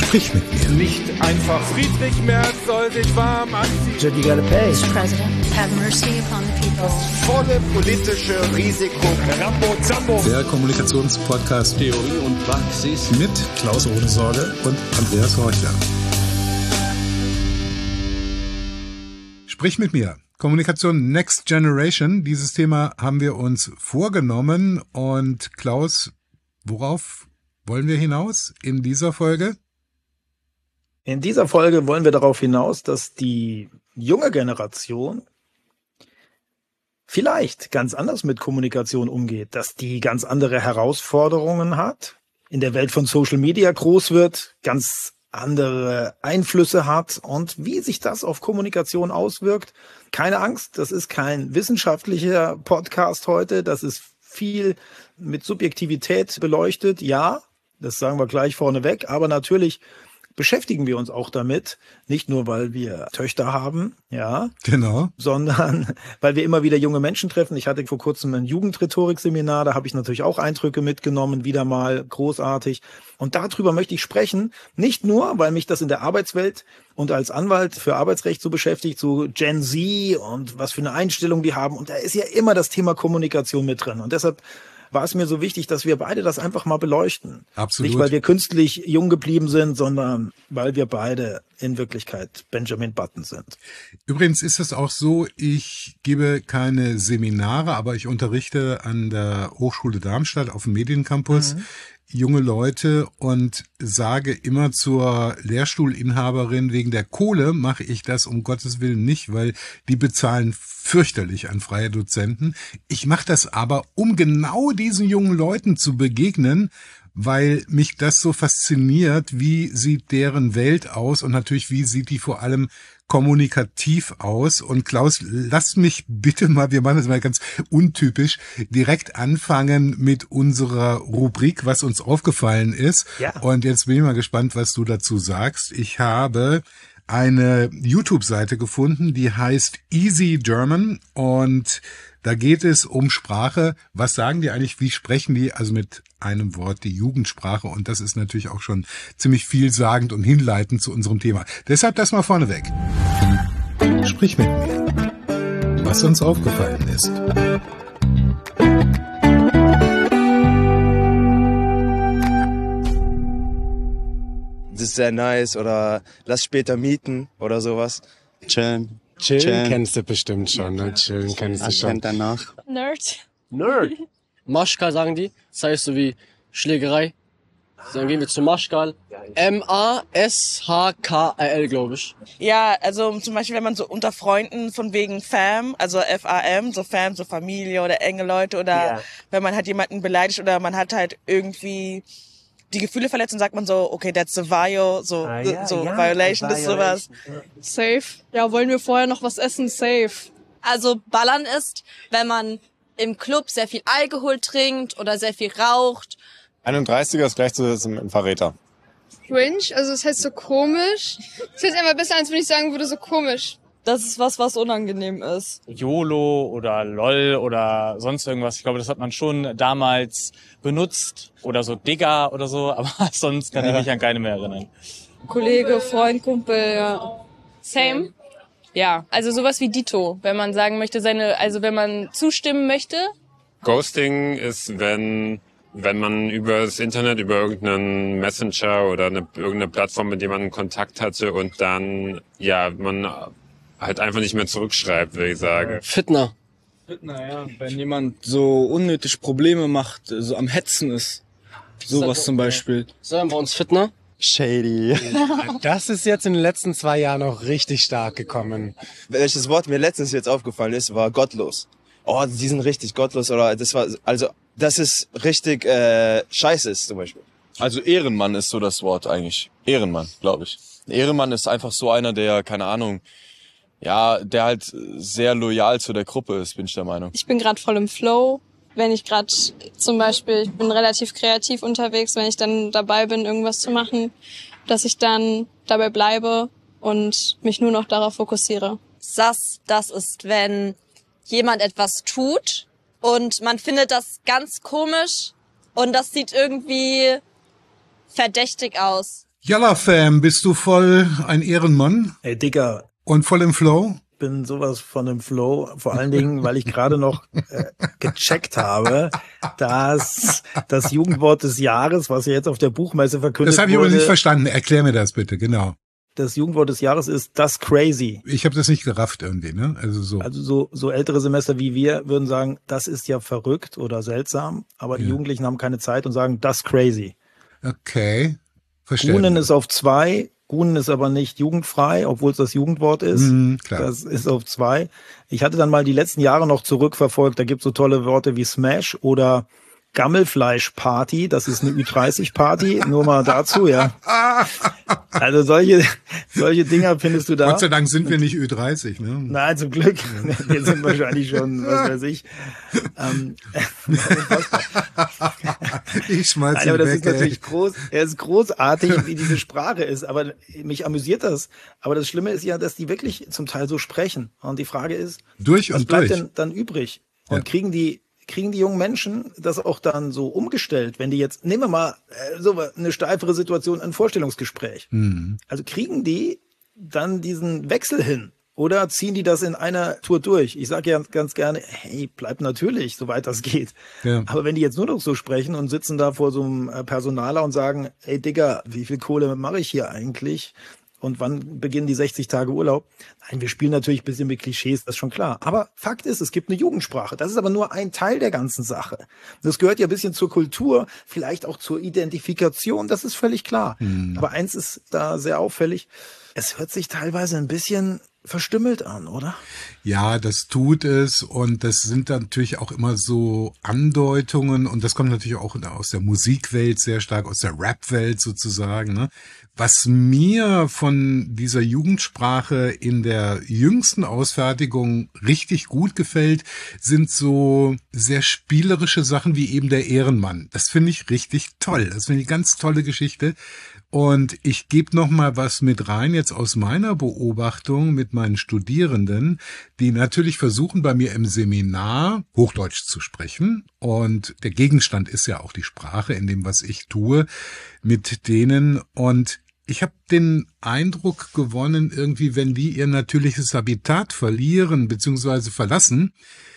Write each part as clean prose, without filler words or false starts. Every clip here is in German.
Sprich mit mir. Nicht einfach. Friedrich Merz soll sich warm anziehen. You gotta pay. Mr. President, have mercy upon the people. Volle politische Risiko. Rambo Zambo. Der Kommunikationspodcast Theorie und Praxis mit Klaus Ohnesorge und Andreas Horchler. Sprich mit mir. Kommunikation Next Generation. Dieses Thema haben wir uns vorgenommen. Und Klaus, worauf wollen wir hinaus in dieser Folge? In dieser Folge wollen wir darauf hinaus, dass die junge Generation vielleicht ganz anders mit Kommunikation umgeht, dass die ganz andere Herausforderungen hat, in der Welt von Social Media groß wird, ganz andere Einflüsse hat und wie sich das auf Kommunikation auswirkt. Keine Angst, das ist kein wissenschaftlicher Podcast heute, das ist viel mit Subjektivität beleuchtet, ja, das sagen wir gleich vorneweg, aber natürlich beschäftigen wir uns auch damit, nicht nur, weil wir Töchter haben, ja, genau, sondern weil wir immer wieder junge Menschen treffen. Ich hatte vor kurzem ein Jugendrhetorik-Seminar, da habe ich natürlich auch Eindrücke mitgenommen, wieder mal großartig. Und darüber möchte ich sprechen, nicht nur, weil mich das in der Arbeitswelt und als Anwalt für Arbeitsrecht so beschäftigt, so Gen Z und was für eine Einstellung die haben. Und da ist ja immer das Thema Kommunikation mit drin. Und deshalb war es mir so wichtig, dass wir beide das einfach mal beleuchten. Absolut. Nicht, weil wir künstlich jung geblieben sind, sondern weil wir beide in Wirklichkeit Benjamin Button sind. Übrigens ist es auch so, ich gebe keine Seminare, aber ich unterrichte an der Hochschule Darmstadt auf dem Mediencampus junge Leute und sage immer zur Lehrstuhlinhaberin, wegen der Kohle mache ich das um Gottes Willen nicht, weil die bezahlen fürchterlich an freie Dozenten. Ich mache das aber, um genau diesen jungen Leuten zu begegnen, weil mich das so fasziniert, wie sieht deren Welt aus und natürlich, wie sieht die vor allem kommunikativ aus. Und Klaus, lass mich bitte mal, wir machen das mal ganz untypisch, direkt anfangen mit unserer Rubrik, was uns aufgefallen ist. Ja. Und jetzt bin ich mal gespannt, was du dazu sagst. Ich habe eine YouTube-Seite gefunden, die heißt Easy German und da geht es um Sprache. Was sagen die eigentlich? Wie sprechen die? Also mit einem Wort die Jugendsprache. Und das ist natürlich auch schon ziemlich vielsagend und hinleitend zu unserem Thema. Deshalb das mal vorneweg. Sprich mit mir, was uns aufgefallen ist. Das ist sehr nice oder lass später mieten oder sowas. Chillen. Chillen kennst du bestimmt schon, ne? Chillen kennst du schon. Danach. Nerd. Maschkal sagen die. Das heißt so wie Schlägerei. Dann gehen wir zu Maschkal. M-A-S-H-K-A-L, glaube ich. Ja, also zum Beispiel, wenn man so unter Freunden von wegen Fam, also F-A-M, so Fam, so Familie oder enge Leute oder wenn man halt jemanden beleidigt oder man hat halt irgendwie die Gefühle verletzt und sagt man so, okay, that's a Violation, das ist sowas. Safe. Ja, wollen wir vorher noch was essen? Safe. Also ballern ist, wenn man im Club sehr viel Alkohol trinkt oder sehr viel raucht. 31er ist gleichzusetzen mit einem Verräter. Cringe, also das heißt so komisch. Das heißt immer besser, als wenn ich sagen würde, so komisch. Das ist was unangenehm ist. YOLO oder LOL oder sonst irgendwas. Ich glaube, das hat man schon damals benutzt. Oder so Digga oder so. Aber sonst kann ich mich an keine mehr erinnern. Kollege, Freund, Kumpel, ja. Same. Ja, also sowas wie Dito, wenn man sagen möchte, wenn man zustimmen möchte. Ghosting ist, wenn man über das Internet, über irgendeinen Messenger oder irgendeine Plattform mit jemandem Kontakt hatte und dann, man halt einfach nicht mehr zurückschreibt, würde ich sagen. Fitner. Ja. Wenn jemand so unnötig Probleme macht, so am Hetzen ist. Sowas zum Beispiel. Sagen wir uns Fitner? Shady. Das ist jetzt in den letzten 2 Jahren noch richtig stark gekommen. Welches Wort mir letztens jetzt aufgefallen ist, war gottlos. Oh, die sind richtig gottlos oder das ist richtig scheiße ist zum Beispiel. Also Ehrenmann ist so das Wort eigentlich. Ehrenmann, glaube ich. Ein Ehrenmann ist einfach so einer, der, keine Ahnung, der halt sehr loyal zu der Gruppe ist, bin ich der Meinung. Ich bin gerade voll im Flow. Wenn ich gerade zum Beispiel, ich bin relativ kreativ unterwegs, wenn ich dann dabei bin, irgendwas zu machen, dass ich dann dabei bleibe und mich nur noch darauf fokussiere. Das ist, wenn jemand etwas tut und man findet das ganz komisch und das sieht irgendwie verdächtig aus. Yalla Fam, bist du voll ein Ehrenmann? Ey, Digga. Und voll im Flow? Bin sowas von im Flow, vor allen Dingen, weil ich gerade noch gecheckt habe, dass das Jugendwort des Jahres, was ja jetzt auf der Buchmesse verkündet wurde. Das habe ich aber nicht verstanden. Erklär mir das bitte, genau. Das Jugendwort des Jahres ist das crazy. Ich habe das nicht gerafft irgendwie, ne? Also so ältere Semester wie wir würden sagen, das ist ja verrückt oder seltsam, aber die Jugendlichen haben keine Zeit und sagen, das crazy. Okay, verstehe. Gunen ist auf 2, Gunen ist aber nicht jugendfrei, obwohl es das Jugendwort ist. Klar. Das ist auf 2. Ich hatte dann mal die letzten Jahre noch zurückverfolgt, da gibt es so tolle Worte wie Smash oder Gammelfleisch-Party, das ist eine Ü30-Party, nur mal dazu, ja. Also solche Dinger findest du da. Gott sei Dank sind wir nicht Ü30, ne? Nein, zum Glück. Wir sind wahrscheinlich schon, was weiß ich. Ich schmeiß ihn Nein, aber das weg, ist natürlich er ist großartig, wie diese Sprache ist, aber mich amüsiert das. Aber das Schlimme ist ja, dass die wirklich zum Teil so sprechen. Und die Frage ist, was bleibt denn dann übrig? Und kriegen die jungen Menschen das auch dann so umgestellt, wenn die jetzt, nehmen wir mal so eine steifere Situation, ein Vorstellungsgespräch. Also kriegen die dann diesen Wechsel hin oder ziehen die das in einer Tour durch? Ich sage ja ganz gerne, hey, bleib natürlich, soweit das geht. Ja. Aber wenn die jetzt nur noch so sprechen und sitzen da vor so einem Personaler und sagen, hey Digga, wie viel Kohle mache ich hier eigentlich? Und wann beginnen die 60 Tage Urlaub? Nein, wir spielen natürlich ein bisschen mit Klischees, das ist schon klar. Aber Fakt ist, es gibt eine Jugendsprache. Das ist aber nur ein Teil der ganzen Sache. Das gehört ja ein bisschen zur Kultur, vielleicht auch zur Identifikation, das ist völlig klar. Aber eins ist da sehr auffällig, es hört sich teilweise ein bisschen verstümmelt an, oder? Ja, das tut es und das sind dann natürlich auch immer so Andeutungen und das kommt natürlich auch aus der Musikwelt sehr stark, aus der Rap-Welt sozusagen, ne? Was mir von dieser Jugendsprache in der jüngsten Ausfertigung richtig gut gefällt, sind so sehr spielerische Sachen wie eben der Ehrenmann. Das finde ich richtig toll. Das finde ich eine ganz tolle Geschichte. Und ich gebe noch mal was mit rein jetzt aus meiner Beobachtung mit meinen Studierenden, die natürlich versuchen bei mir im Seminar Hochdeutsch zu sprechen. Und der Gegenstand ist ja auch die Sprache in dem, was ich tue mit denen. Und ich habe den Eindruck gewonnen, irgendwie, wenn die ihr natürliches Habitat verlieren bzw. verlassen,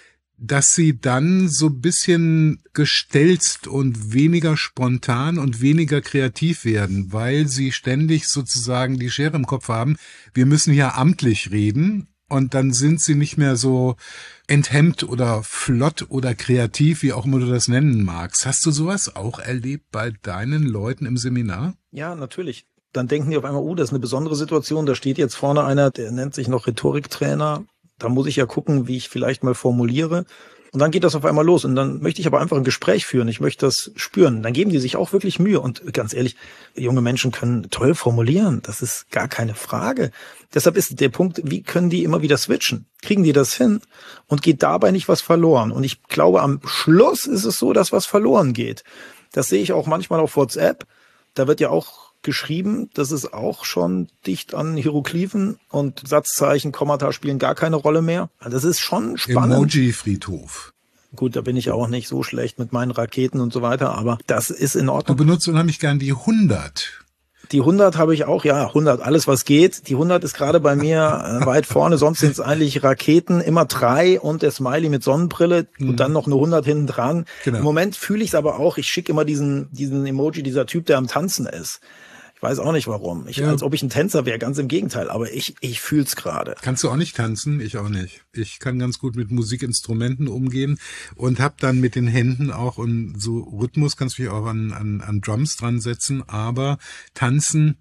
dass sie dann so ein bisschen gestelzt und weniger spontan und weniger kreativ werden, weil sie ständig sozusagen die Schere im Kopf haben, wir müssen ja amtlich reden und dann sind sie nicht mehr so enthemmt oder flott oder kreativ, wie auch immer du das nennen magst. Hast du sowas auch erlebt bei deinen Leuten im Seminar? Ja, natürlich. Dann denken die auf einmal, das ist eine besondere Situation, da steht jetzt vorne einer, der nennt sich noch Rhetoriktrainer. Da muss ich ja gucken, wie ich vielleicht mal formuliere. Und dann geht das auf einmal los. Und dann möchte ich aber einfach ein Gespräch führen. Ich möchte das spüren. Dann geben die sich auch wirklich Mühe. Und ganz ehrlich, junge Menschen können toll formulieren. Das ist gar keine Frage. Deshalb ist der Punkt, wie können die immer wieder switchen? Kriegen die das hin? Und geht dabei nicht was verloren? Und ich glaube, am Schluss ist es so, dass was verloren geht. Das sehe ich auch manchmal auf WhatsApp. Da wird ja auch geschrieben, das ist auch schon dicht an Hieroglyphen und Satzzeichen, Kommata spielen gar keine Rolle mehr. Das ist schon spannend. Emoji-Friedhof. Gut, da bin ich auch nicht so schlecht mit meinen Raketen und so weiter, aber das ist in Ordnung. Du benutzt unheimlich gern die 100. Die 100 habe ich auch, ja, 100, alles was geht. Die 100 ist gerade bei mir weit vorne, sonst sind es eigentlich Raketen, immer 3 und der Smiley mit Sonnenbrille und dann noch eine 100 hinten dran. Genau. Im Moment fühle ich es aber auch, ich schicke immer diesen Emoji, dieser Typ, der am Tanzen ist. Ich weiß auch nicht warum. Als ob ich ein Tänzer wäre, ganz im Gegenteil. Aber ich fühl's gerade. Kannst du auch nicht tanzen? Ich auch nicht. Ich kann ganz gut mit Musikinstrumenten umgehen und habe dann mit den Händen auch und so Rhythmus kannst du dich auch an Drums dran setzen. Aber tanzen,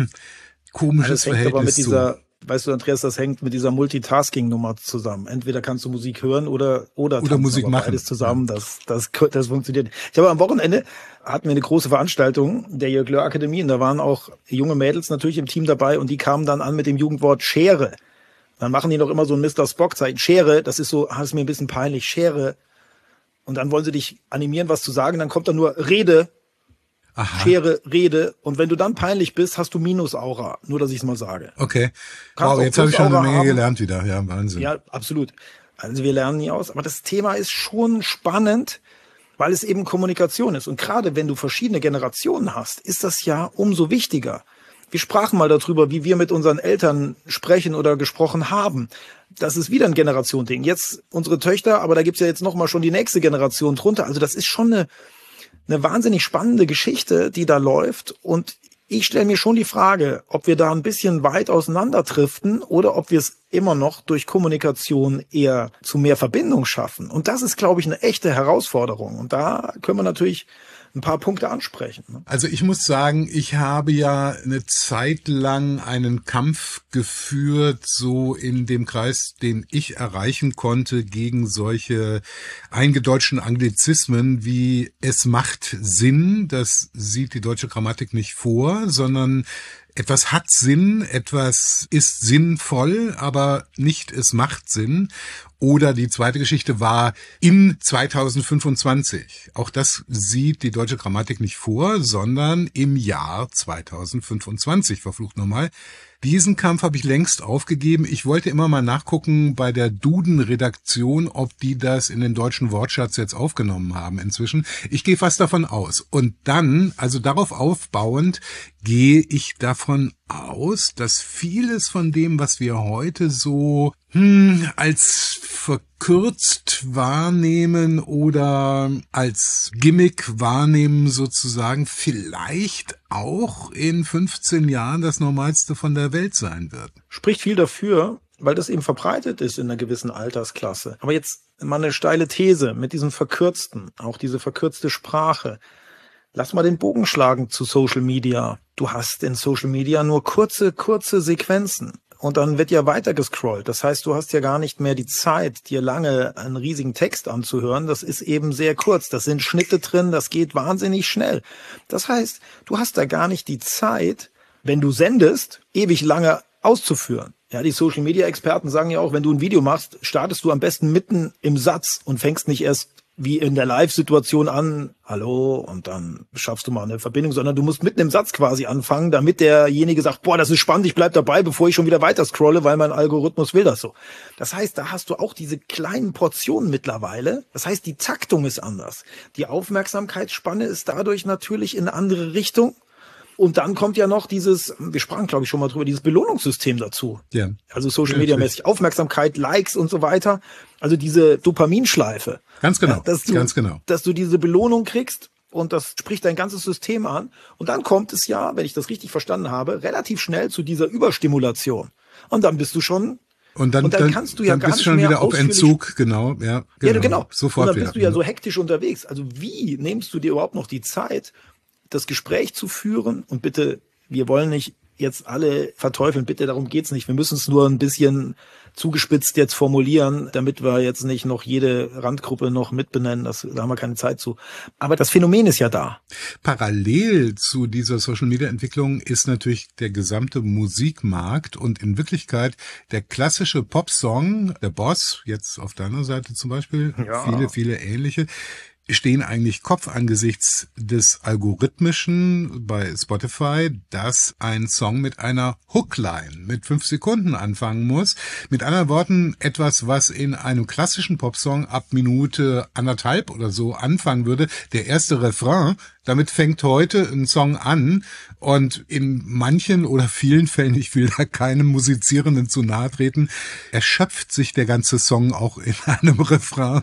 komisches Verhältnis zu. Weißt du, Andreas, das hängt mit dieser Multitasking-Nummer zusammen. Entweder kannst du Musik hören oder tanzen, Musik machen. Beides zusammen, das funktioniert. Ich habe am Wochenende hatten wir eine große Veranstaltung der Jörg Löhr Akademie und da waren auch junge Mädels natürlich im Team dabei und die kamen dann an mit dem Jugendwort Schere. Dann machen die noch immer so ein Mr. Spock-Zeichen. Schere, das ist so, das ist mir ein bisschen peinlich, Schere. Und dann wollen sie dich animieren, was zu sagen, dann kommt da nur Rede. Aha. Schere, Rede. Und wenn du dann peinlich bist, hast du Minusaura. Nur, dass ich es mal sage. Okay. Wow, jetzt habe ich schon eine Menge gelernt wieder. Ja, Wahnsinn. Ja, absolut. Also wir lernen nie aus. Aber das Thema ist schon spannend. weil es eben Kommunikation ist. Und gerade wenn du verschiedene Generationen hast, ist das ja umso wichtiger. Wir sprachen mal darüber, wie wir mit unseren Eltern sprechen oder gesprochen haben. Das ist wieder ein Generationending. Jetzt unsere Töchter, aber da gibt's ja jetzt noch mal schon die nächste Generation drunter. Also das ist schon eine wahnsinnig spannende Geschichte, die da läuft. Und ich stelle mir schon die Frage, ob wir da ein bisschen weit auseinanderdriften oder ob wir es immer noch durch Kommunikation eher zu mehr Verbindung schaffen. Und das ist, glaube ich, eine echte Herausforderung. Und da können wir natürlich ein paar Punkte ansprechen. Also ich muss sagen, ich habe ja eine Zeit lang einen Kampf geführt, so in dem Kreis, den ich erreichen konnte, gegen solche eingedeutschten Anglizismen wie es macht Sinn. Das sieht die deutsche Grammatik nicht vor, sondern etwas hat Sinn, etwas ist sinnvoll, aber nicht es macht Sinn. Oder die zweite Geschichte war in 2025. Auch das sieht die deutsche Grammatik nicht vor, sondern im Jahr 2025, verflucht nochmal. Diesen Kampf habe ich längst aufgegeben. Ich wollte immer mal nachgucken bei der Duden-Redaktion, ob die das in den deutschen Wortschatz jetzt aufgenommen haben inzwischen. Ich gehe fast davon aus. Und dann, also darauf aufbauend, gehe ich davon aus, dass vieles von dem, was wir heute so als verkürzt wahrnehmen oder als Gimmick wahrnehmen sozusagen, vielleicht auch in 15 Jahren das Normalste von der Welt sein wird. Spricht viel dafür, weil das eben verbreitet ist in einer gewissen Altersklasse. Aber jetzt mal eine steile These mit diesem Verkürzten, auch diese verkürzte Sprache. Lass mal den Bogen schlagen zu Social Media. Du hast in Social Media nur kurze Sequenzen. Und dann wird ja weiter gescrollt. Das heißt, du hast ja gar nicht mehr die Zeit, dir lange einen riesigen Text anzuhören. Das ist eben sehr kurz. Das sind Schnitte drin. Das geht wahnsinnig schnell. Das heißt, du hast da gar nicht die Zeit, wenn du sendest, ewig lange auszuführen. Ja, die Social-Media-Experten sagen ja auch, wenn du ein Video machst, startest du am besten mitten im Satz und fängst nicht erst wie in der Live-Situation an, hallo, und dann schaffst du mal eine Verbindung, sondern du musst mitten im Satz quasi anfangen, damit derjenige sagt, boah, das ist spannend, ich bleib dabei, bevor ich schon wieder weiter scrolle, weil mein Algorithmus will das so. Das heißt, da hast du auch diese kleinen Portionen mittlerweile. Das heißt, die Taktung ist anders. Die Aufmerksamkeitsspanne ist dadurch natürlich in eine andere Richtung. Und dann kommt ja noch dieses, wir sprachen glaube ich schon mal drüber, dieses Belohnungssystem dazu. Ja. Also Social Media mäßig Aufmerksamkeit, Likes und so weiter. Also diese Dopaminschleife. Ganz genau, ja, ganz genau. Dass du diese Belohnung kriegst und das spricht dein ganzes System an. Und dann kommt es ja, wenn ich das richtig verstanden habe, relativ schnell zu dieser Überstimulation. Und dann bist du schon und dann kannst du ja dann gar bist nicht schon mehr wieder auf Entzug, genau, ja, genau. Sofort und dann bist du ja wieder. so hektisch unterwegs. Also wie nimmst du dir überhaupt noch die Zeit, das Gespräch zu führen? Und bitte, wir wollen nicht jetzt alle verteufeln, bitte, darum geht's nicht. Wir müssen es nur ein bisschen zugespitzt jetzt formulieren, damit wir jetzt nicht noch jede Randgruppe noch mitbenennen. Da haben wir keine Zeit zu. Aber das Phänomen ist ja da. Parallel zu dieser Social-Media-Entwicklung ist natürlich der gesamte Musikmarkt und in Wirklichkeit der klassische Popsong, der Boss, jetzt auf deiner Seite zum Beispiel, viele ähnliche, stehen eigentlich Kopf angesichts des Algorithmischen bei Spotify, dass ein Song mit einer Hookline mit 5 Sekunden anfangen muss. Mit anderen Worten, etwas, was in einem klassischen Popsong ab Minute 1,5 oder so anfangen würde. Der erste Refrain, damit fängt heute ein Song an und in manchen oder vielen Fällen, ich will da keinem Musizierenden zu nahe treten, erschöpft sich der ganze Song auch in einem Refrain.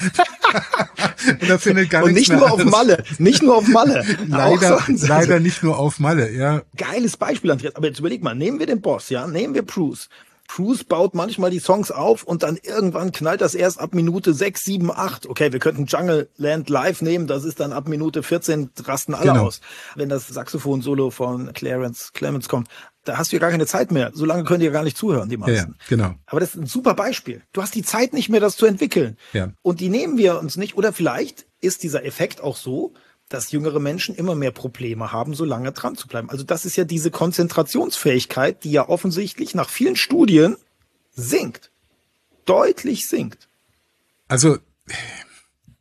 Und da findet gar nichts mehr auf Malle, nicht nur auf Malle. Leider nicht nur auf Malle, ja. Geiles Beispiel, Andreas. Aber jetzt überleg mal, nehmen wir den Boss, ja, nehmen wir Bruce. Bruce baut manchmal die Songs auf und dann irgendwann knallt das erst ab Minute 6, 7, 8. Okay, wir könnten Jungle Land live nehmen, das ist dann ab Minute 14, rasten alle aus. Wenn das Saxophon-Solo von Clarence Clemens kommt, da hast du ja gar keine Zeit mehr. So lange können die ja gar nicht zuhören, die meisten. Ja, genau. Aber das ist ein super Beispiel. Du hast die Zeit nicht mehr, das zu entwickeln. Ja. Und die nehmen wir uns nicht. Oder vielleicht ist dieser Effekt auch so, dass jüngere Menschen immer mehr Probleme haben, so lange dran zu bleiben. Also das ist ja diese Konzentrationsfähigkeit, die ja offensichtlich nach vielen Studien sinkt. Deutlich sinkt. Also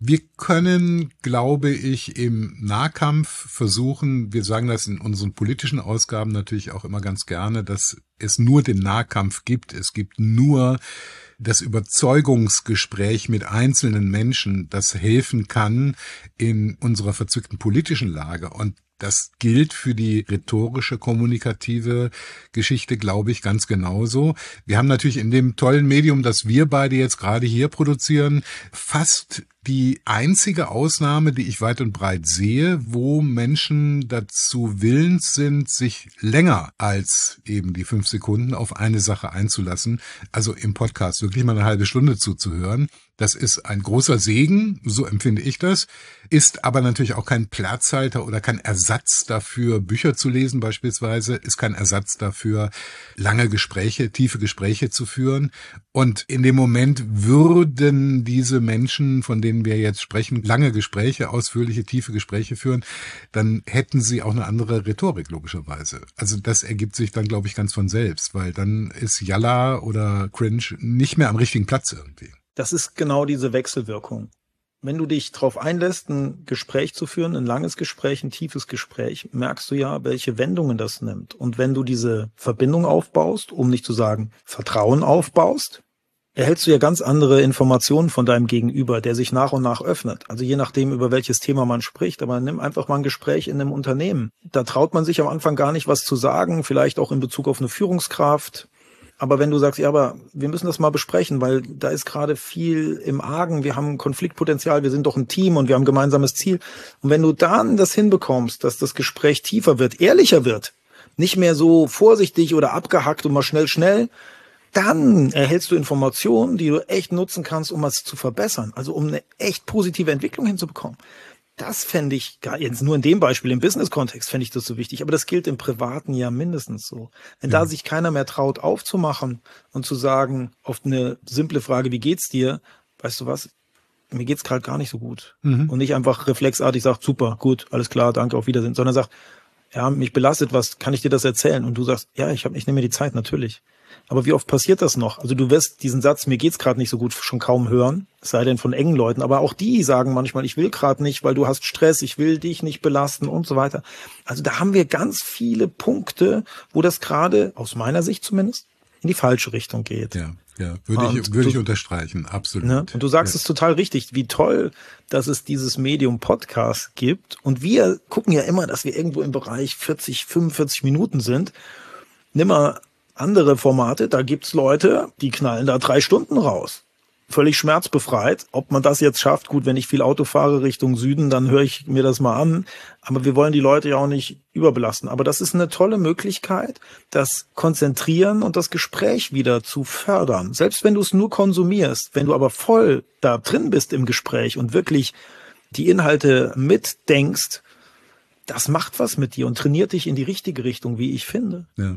Wir können, glaube ich, im Nahkampf versuchen, wir sagen das in unseren politischen Ausgaben natürlich auch immer ganz gerne, dass es nur den Nahkampf gibt. Es gibt nur das Überzeugungsgespräch mit einzelnen Menschen, das helfen kann in unserer verzwickten politischen Lage. Und das gilt für die rhetorische, kommunikative Geschichte, glaube ich, ganz genauso. Wir haben natürlich in dem tollen Medium, das wir beide jetzt gerade hier produzieren, fast die einzige Ausnahme, die ich weit und breit sehe, wo Menschen dazu willens sind, sich länger als eben die 5 Sekunden auf eine Sache einzulassen, also im Podcast wirklich mal eine halbe Stunde zuzuhören. Das ist ein großer Segen, so empfinde ich das, ist aber natürlich auch kein Platzhalter oder kein Ersatz dafür, Bücher zu lesen beispielsweise, ist kein Ersatz dafür, lange Gespräche, tiefe Gespräche zu führen. Und in dem Moment würden diese Menschen, von denen wir jetzt sprechen, lange Gespräche, ausführliche, tiefe Gespräche führen, dann hätten sie auch eine andere Rhetorik logischerweise. Also das ergibt sich dann, glaube ich, ganz von selbst, weil dann ist Yalla oder Cringe nicht mehr am richtigen Platz irgendwie. Das ist genau diese Wechselwirkung. Wenn du dich darauf einlässt, ein Gespräch zu führen, ein langes Gespräch, ein tiefes Gespräch, merkst du ja, welche Wendungen das nimmt. Und wenn du diese Verbindung aufbaust, um nicht zu sagen Vertrauen aufbaust, erhältst du ja ganz andere Informationen von deinem Gegenüber, der sich nach und nach öffnet. Also je nachdem, über welches Thema man spricht. Aber nimm einfach mal ein Gespräch in einem Unternehmen. Da traut man sich am Anfang gar nicht, was zu sagen, vielleicht auch in Bezug auf eine Führungskraft. Aber wenn du sagst, ja, aber wir müssen das mal besprechen, weil da ist gerade viel im Argen, wir haben Konfliktpotenzial, wir sind doch ein Team und wir haben ein gemeinsames Ziel. Und wenn du dann das hinbekommst, dass das Gespräch tiefer wird, ehrlicher wird, nicht mehr so vorsichtig oder abgehackt und mal schnell, dann erhältst du Informationen, die du echt nutzen kannst, um was zu verbessern. Also um eine echt positive Entwicklung hinzubekommen. Das fände ich, jetzt nur in dem Beispiel, im Business-Kontext fände ich das so wichtig, aber das gilt im Privaten ja mindestens so. Wenn da sich keiner mehr traut aufzumachen und zu sagen, auf eine simple Frage, wie geht's dir, weißt du was, mir geht's gerade gar nicht so gut. Und nicht einfach reflexartig sagt, super, gut, alles klar, danke, auf Wiedersehen, sondern sagt, ja, mich belastet was, kann ich dir das erzählen? Und du sagst, ja, ich nehme mir die Zeit, natürlich. Aber wie oft passiert das noch? Also du wirst diesen Satz, mir geht's gerade nicht so gut, schon kaum hören, es sei denn von engen Leuten, aber auch die sagen manchmal, ich will gerade nicht, weil du hast Stress, ich will dich nicht belasten und so weiter. Also da haben wir ganz viele Punkte, wo das gerade, aus meiner Sicht zumindest, in die falsche Richtung geht. Ja, würde ich unterstreichen, absolut. Ne? Und du sagst es total richtig, wie toll, dass es dieses Medium Podcast gibt. Und wir gucken ja immer, dass wir irgendwo im Bereich 40, 45 Minuten sind. Nimm mal andere Formate, da gibt's Leute, die knallen da 3 Stunden raus. Völlig schmerzbefreit. Ob man das jetzt schafft, gut, wenn ich viel Auto fahre Richtung Süden, dann höre ich mir das mal an. Aber wir wollen die Leute ja auch nicht überbelasten. Aber das ist eine tolle Möglichkeit, das Konzentrieren und das Gespräch wieder zu fördern. Selbst wenn du es nur konsumierst, wenn du aber voll da drin bist im Gespräch und wirklich die Inhalte mitdenkst, das macht was mit dir und trainiert dich in die richtige Richtung, wie ich finde. Ja.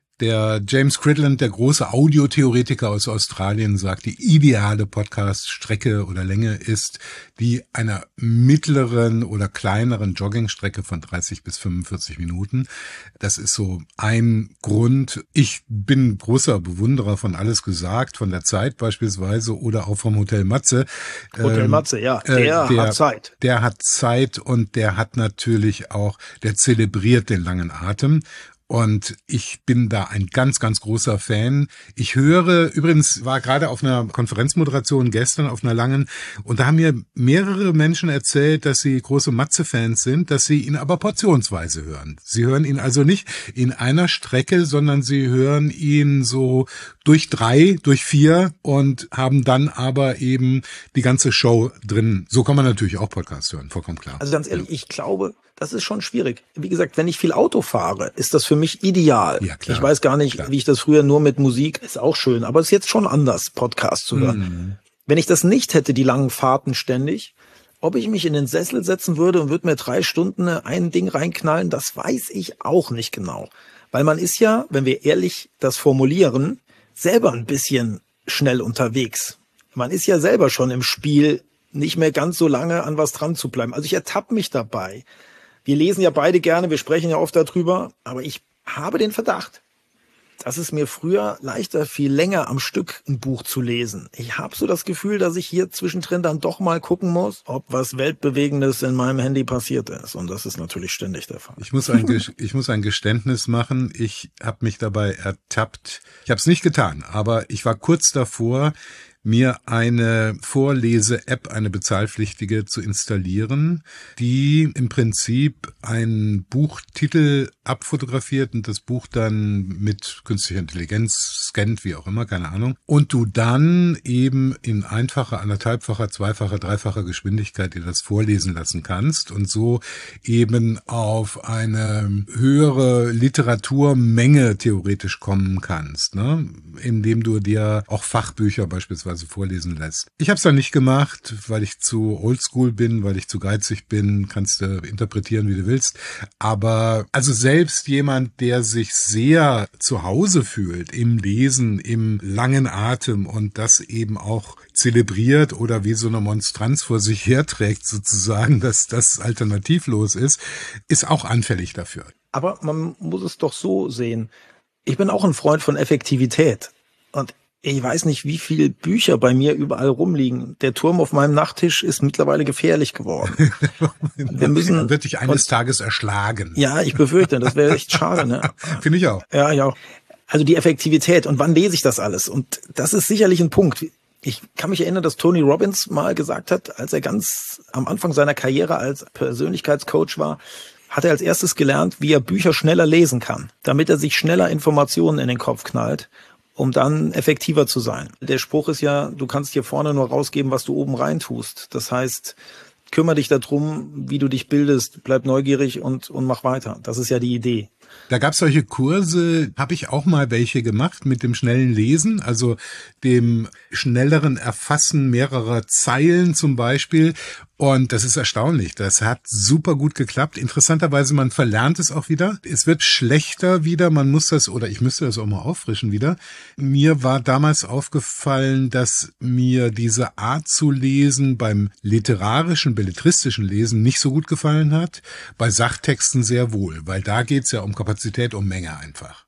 Der James Cridland, der große Audiotheoretiker aus Australien, sagt, die ideale Podcast-Strecke oder Länge ist die einer mittleren oder kleineren Joggingstrecke von 30 bis 45 Minuten. Das ist so ein Grund. Ich bin großer Bewunderer von Alles gesagt, von der Zeit beispielsweise oder auch vom Hotel Matze. Hotel Matze, ja, der hat Zeit. Der hat Zeit und der hat natürlich auch, der zelebriert den langen Atem. Und ich bin da ein ganz, ganz großer Fan. Ich höre, übrigens war gerade auf einer Konferenzmoderation gestern auf einer langen, und da haben mir mehrere Menschen erzählt, dass sie große Matze-Fans sind, dass sie ihn aber portionsweise hören. Sie hören ihn also nicht in einer Strecke, sondern sie hören ihn so durch 3, durch 4 und haben dann aber eben die ganze Show drin. So kann man natürlich auch Podcasts hören, vollkommen klar. Also ganz ehrlich, ich glaube, das ist schon schwierig. Wie gesagt, wenn ich viel Auto fahre, ist das für mich ideal. Ja, klar, ich weiß gar nicht, wie ich das früher nur mit Musik, ist auch schön, aber es ist jetzt schon anders, Podcast zu hören. Wenn ich das nicht hätte, die langen Fahrten ständig, ob ich mich in den Sessel setzen würde und würde mir 3 Stunden ein Ding reinknallen, das weiß ich auch nicht genau. Weil man ist ja, wenn wir ehrlich das formulieren, selber ein bisschen schnell unterwegs. Man ist ja selber schon im Spiel, nicht mehr ganz so lange an was dran zu bleiben. Also ich ertappe mich dabei. Wir lesen ja beide gerne, wir sprechen ja oft darüber, aber ich habe den Verdacht, Das ist mir früher leichter, viel länger am Stück ein Buch zu lesen. Ich habe so das Gefühl, dass ich hier zwischendrin dann doch mal gucken muss, ob was Weltbewegendes in meinem Handy passiert ist. Und das ist natürlich ständig der Fall. Ich muss ein Geständnis machen. Ich habe mich dabei ertappt. Ich habe es nicht getan, aber ich war kurz davor, mir eine Vorlese-App, eine bezahlpflichtige, zu installieren, die im Prinzip einen Buchtitel abfotografiert und das Buch dann mit künstlicher Intelligenz scannt, wie auch immer, keine Ahnung. Und du dann eben in einfacher, anderthalbfacher, zweifacher, dreifacher Geschwindigkeit dir das vorlesen lassen kannst und so eben auf eine höhere Literaturmenge theoretisch kommen kannst, ne? Indem du dir auch Fachbücher beispielsweise vorlesen lässt. Ich habe es dann nicht gemacht, weil ich zu oldschool bin, weil ich zu geizig bin, kannst du interpretieren, wie du willst. Aber also selbst jemand, der sich sehr zu Hause fühlt im Lesen, im langen Atem und das eben auch zelebriert oder wie so eine Monstranz vor sich herträgt sozusagen, dass das alternativlos ist auch anfällig dafür. Aber man muss es doch so sehen. Ich bin auch ein Freund von Effektivität und ich weiß nicht, wie viele Bücher bei mir überall rumliegen. Der Turm auf meinem Nachttisch ist mittlerweile gefährlich geworden. Wird dich eines Tages erschlagen. Ja, ich befürchte, das wäre echt schade. Ne? Finde ich auch. Ja, ja. Also die Effektivität und wann lese ich das alles? Und das ist sicherlich ein Punkt. Ich kann mich erinnern, dass Tony Robbins mal gesagt hat, als er ganz am Anfang seiner Karriere als Persönlichkeitscoach war, hat er als erstes gelernt, wie er Bücher schneller lesen kann, damit er sich schneller Informationen in den Kopf knallt, um dann effektiver zu sein. Der Spruch ist ja, du kannst hier vorne nur rausgeben, was du oben rein tust. Das heißt, kümmere dich darum, wie du dich bildest, bleib neugierig und mach weiter. Das ist ja die Idee. Da gab es solche Kurse, habe ich auch mal welche gemacht mit dem schnellen Lesen, also dem schnelleren Erfassen mehrerer Zeilen zum Beispiel. Und das ist erstaunlich. Das hat super gut geklappt. Interessanterweise, man verlernt es auch wieder. Es wird schlechter wieder. Man muss das, oder ich müsste das auch mal auffrischen wieder. Mir war damals aufgefallen, dass mir diese Art zu lesen beim literarischen, belletristischen Lesen nicht so gut gefallen hat. Bei Sachtexten sehr wohl, weil da geht's ja um Kapazität, um Menge einfach.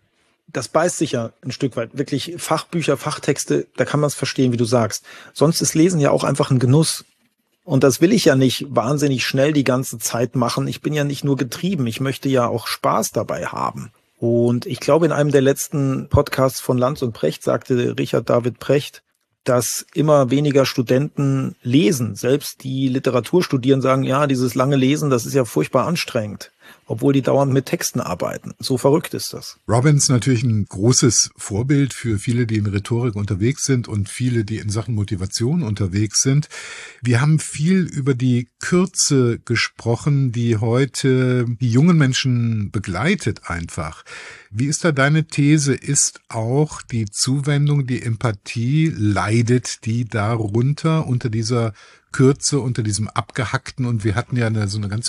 Das beißt sich ja ein Stück weit. Wirklich Fachbücher, Fachtexte, da kann man es verstehen, wie du sagst. Sonst ist Lesen ja auch einfach ein Genuss. Und das will ich ja nicht wahnsinnig schnell die ganze Zeit machen. Ich bin ja nicht nur getrieben. Ich möchte ja auch Spaß dabei haben. Und ich glaube, in einem der letzten Podcasts von Lanz und Precht sagte Richard David Precht, dass immer weniger Studenten lesen. Selbst die Literatur studieren, sagen, ja, dieses lange Lesen, das ist ja furchtbar anstrengend, obwohl die dauernd mit Texten arbeiten. So verrückt ist das. Robbins natürlich ein großes Vorbild für viele, die in Rhetorik unterwegs sind und viele, die in Sachen Motivation unterwegs sind. Wir haben viel über die Kürze gesprochen, die heute die jungen Menschen begleitet einfach. Wie ist da deine These? Ist auch die Zuwendung, die Empathie, leidet die darunter unter dieser Kürze, unter diesem Abgehackten? Und wir hatten ja so eine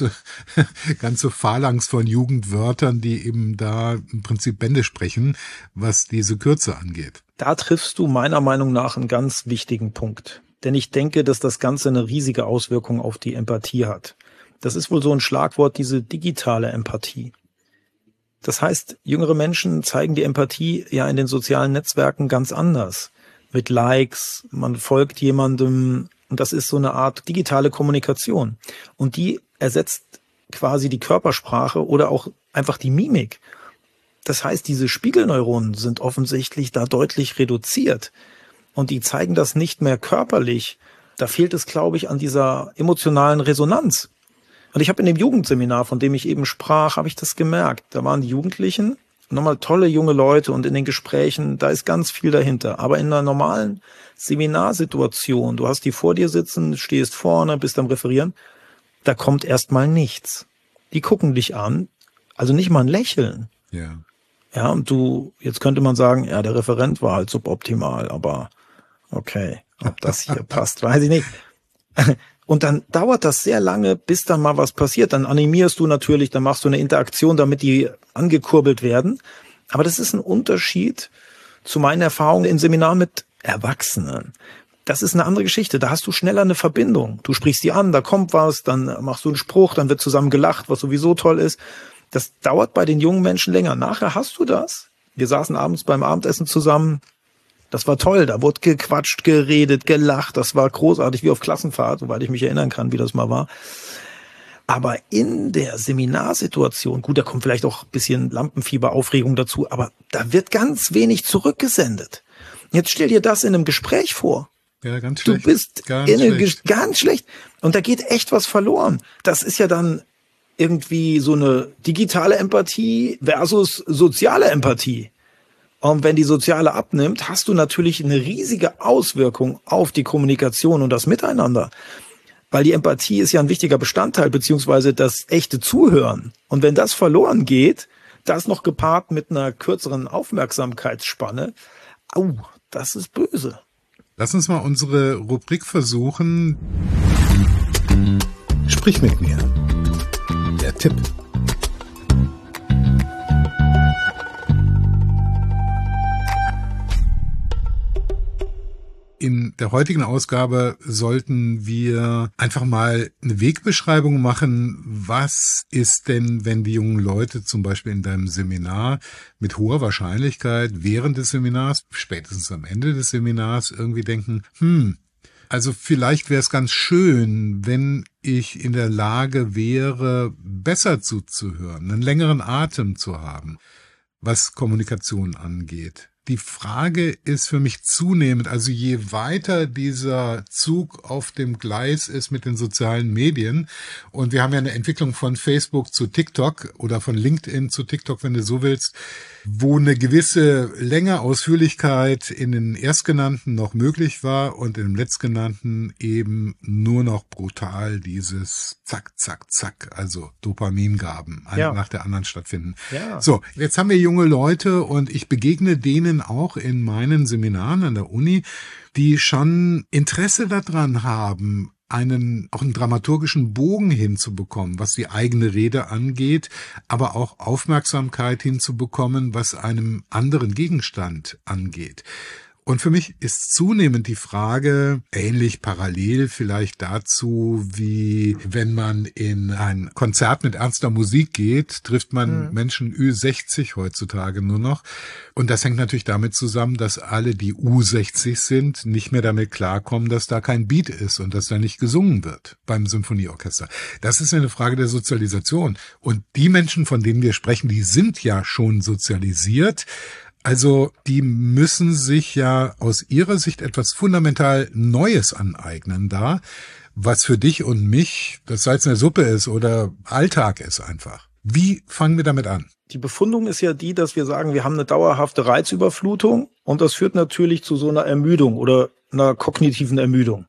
ganze Phalanx von Jugendwörtern, die eben da im Prinzip Bände sprechen, was diese Kürze angeht. Da triffst du meiner Meinung nach einen ganz wichtigen Punkt. Denn ich denke, dass das Ganze eine riesige Auswirkung auf die Empathie hat. Das ist wohl so ein Schlagwort, diese digitale Empathie. Das heißt, jüngere Menschen zeigen die Empathie ja in den sozialen Netzwerken ganz anders. Mit Likes, man folgt jemandem und das ist so eine Art digitale Kommunikation. Und die ersetzt quasi die Körpersprache oder auch einfach die Mimik. Das heißt, diese Spiegelneuronen sind offensichtlich da deutlich reduziert. Und die zeigen das nicht mehr körperlich. Da fehlt es, glaube ich, an dieser emotionalen Resonanz. Und ich habe in dem Jugendseminar, von dem ich eben sprach, habe ich das gemerkt. Da waren die Jugendlichen, nochmal tolle junge Leute und in den Gesprächen, da ist ganz viel dahinter. Aber in einer normalen Seminarsituation, du hast die vor dir sitzen, stehst vorne, bist am Referieren, da kommt erstmal nichts. Die gucken dich an, also nicht mal ein Lächeln. Ja. Ja, und jetzt könnte man sagen, ja, der Referent war halt suboptimal, aber okay, ob das hier passt, weiß ich nicht. Und dann dauert das sehr lange, bis dann mal was passiert. Dann animierst du natürlich, dann machst du eine Interaktion, damit die angekurbelt werden. Aber das ist ein Unterschied zu meinen Erfahrungen im Seminar mit Erwachsenen. Das ist eine andere Geschichte. Da hast du schneller eine Verbindung. Du sprichst die an, da kommt was, dann machst du einen Spruch, dann wird zusammen gelacht, was sowieso toll ist. Das dauert bei den jungen Menschen länger. Nachher hast du das Wir saßen abends beim Abendessen zusammen. Das war toll, da wurde gequatscht, geredet, gelacht. Das war großartig, wie auf Klassenfahrt, soweit ich mich erinnern kann, wie das mal war. Aber in der Seminarsituation, gut, da kommt vielleicht auch ein bisschen Lampenfieber, Aufregung dazu, aber da wird ganz wenig zurückgesendet. Jetzt stell dir das in einem Gespräch vor. Ja, ganz schlecht. Du bist ganz schlecht. Und da geht echt was verloren. Das ist ja dann irgendwie so eine digitale Empathie versus soziale Empathie. Und wenn die soziale abnimmt, hast du natürlich eine riesige Auswirkung auf die Kommunikation und das Miteinander. Weil die Empathie ist ja ein wichtiger Bestandteil, beziehungsweise das echte Zuhören. Und wenn das verloren geht, das noch gepaart mit einer kürzeren Aufmerksamkeitsspanne, das ist böse. Lass uns mal unsere Rubrik versuchen. Sprich mit mir. Der Tipp. In der heutigen Ausgabe sollten wir einfach mal eine Wegbeschreibung machen. Was ist denn, wenn die jungen Leute zum Beispiel in deinem Seminar mit hoher Wahrscheinlichkeit während des Seminars, spätestens am Ende des Seminars irgendwie denken, also vielleicht wäre es ganz schön, wenn ich in der Lage wäre, besser zuzuhören, einen längeren Atem zu haben, was Kommunikation angeht. Die Frage ist für mich zunehmend, also je weiter dieser Zug auf dem Gleis ist mit den sozialen Medien, und wir haben ja eine Entwicklung von Facebook zu TikTok oder von LinkedIn zu TikTok, wenn du so willst, wo eine gewisse Länge, Ausführlichkeit in den Erstgenannten noch möglich war und in dem Letztgenannten eben nur noch brutal dieses Zack, Zack, Zack, also Dopamingaben nach der anderen stattfinden. Ja. So, jetzt haben wir junge Leute und ich begegne denen auch in meinen Seminaren an der Uni, die schon Interesse daran haben, auch einen dramaturgischen Bogen hinzubekommen, was die eigene Rede angeht, aber auch Aufmerksamkeit hinzubekommen, was einem anderen Gegenstand angeht. Und für mich ist zunehmend die Frage, ähnlich parallel vielleicht dazu, wie wenn man in ein Konzert mit ernster Musik geht, trifft man Menschen Ü60 heutzutage nur noch. Und das hängt natürlich damit zusammen, dass alle, die U60 sind, nicht mehr damit klarkommen, dass da kein Beat ist und dass da nicht gesungen wird beim Symphonieorchester. Das ist eine Frage der Sozialisation. Und die Menschen, von denen wir sprechen, die sind ja schon sozialisiert. Also die müssen sich ja aus ihrer Sicht etwas fundamental Neues aneignen da, was für dich und mich das Salz in der Suppe ist oder Alltag ist einfach. Wie fangen wir damit an? Die Befundung ist ja die, dass wir sagen, wir haben eine dauerhafte Reizüberflutung und das führt natürlich zu so einer Ermüdung oder einer kognitiven Ermüdung.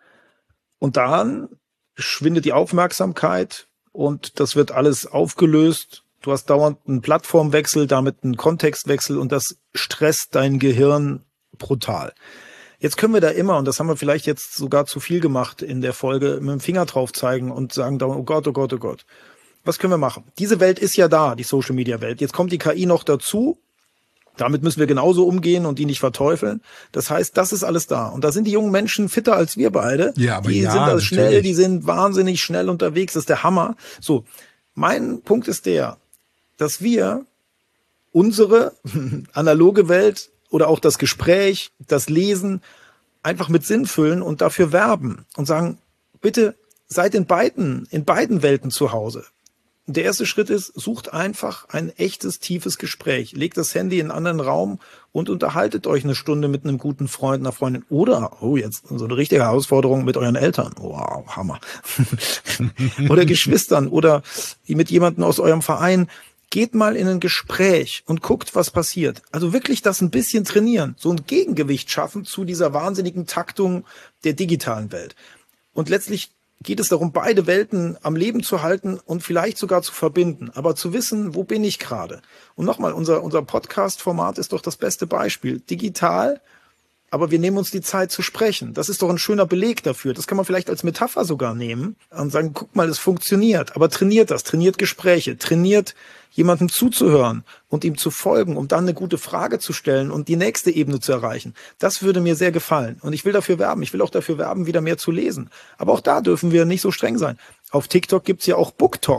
Und dann schwindet die Aufmerksamkeit und das wird alles aufgelöst. Du hast dauernd einen Plattformwechsel, damit einen Kontextwechsel und das stresst dein Gehirn brutal. Jetzt können wir da immer, und das haben wir vielleicht jetzt sogar zu viel gemacht in der Folge, mit dem Finger drauf zeigen und sagen, oh Gott, oh Gott, oh Gott. Was können wir machen? Diese Welt ist ja da, die Social-Media-Welt. Jetzt kommt die KI noch dazu. Damit müssen wir genauso umgehen und die nicht verteufeln. Das heißt, das ist alles da. Und da sind die jungen Menschen fitter als wir beide. Ja, aber die sind da schnell, die sind wahnsinnig schnell unterwegs. Das ist der Hammer. So, mein Punkt ist der, dass wir unsere analoge Welt oder auch das Gespräch, das Lesen einfach mit Sinn füllen und dafür werben und sagen, bitte seid in beiden Welten zu Hause. Und der erste Schritt ist, sucht einfach ein echtes, tiefes Gespräch. Legt das Handy in einen anderen Raum und unterhaltet euch eine Stunde mit einem guten Freund, einer Freundin oder, jetzt so eine richtige Herausforderung mit euren Eltern. Wow, Hammer. Oder Geschwistern oder mit jemandem aus eurem Verein. Geht mal in ein Gespräch und guckt, was passiert. Also wirklich das ein bisschen trainieren, so ein Gegengewicht schaffen zu dieser wahnsinnigen Taktung der digitalen Welt. Und letztlich geht es darum, beide Welten am Leben zu halten und vielleicht sogar zu verbinden, aber zu wissen, wo bin ich gerade? Und nochmal, unser Podcast-Format ist doch das beste Beispiel. Digital, aber wir nehmen uns die Zeit zu sprechen. Das ist doch ein schöner Beleg dafür. Das kann man vielleicht als Metapher sogar nehmen und sagen, guck mal, es funktioniert. Aber trainiert das, trainiert Gespräche, trainiert jemandem zuzuhören und ihm zu folgen, um dann eine gute Frage zu stellen und die nächste Ebene zu erreichen. Das würde mir sehr gefallen. Und ich will dafür werben. Ich will auch dafür werben, wieder mehr zu lesen. Aber auch da dürfen wir nicht so streng sein. Auf TikTok gibt's ja auch BookTok.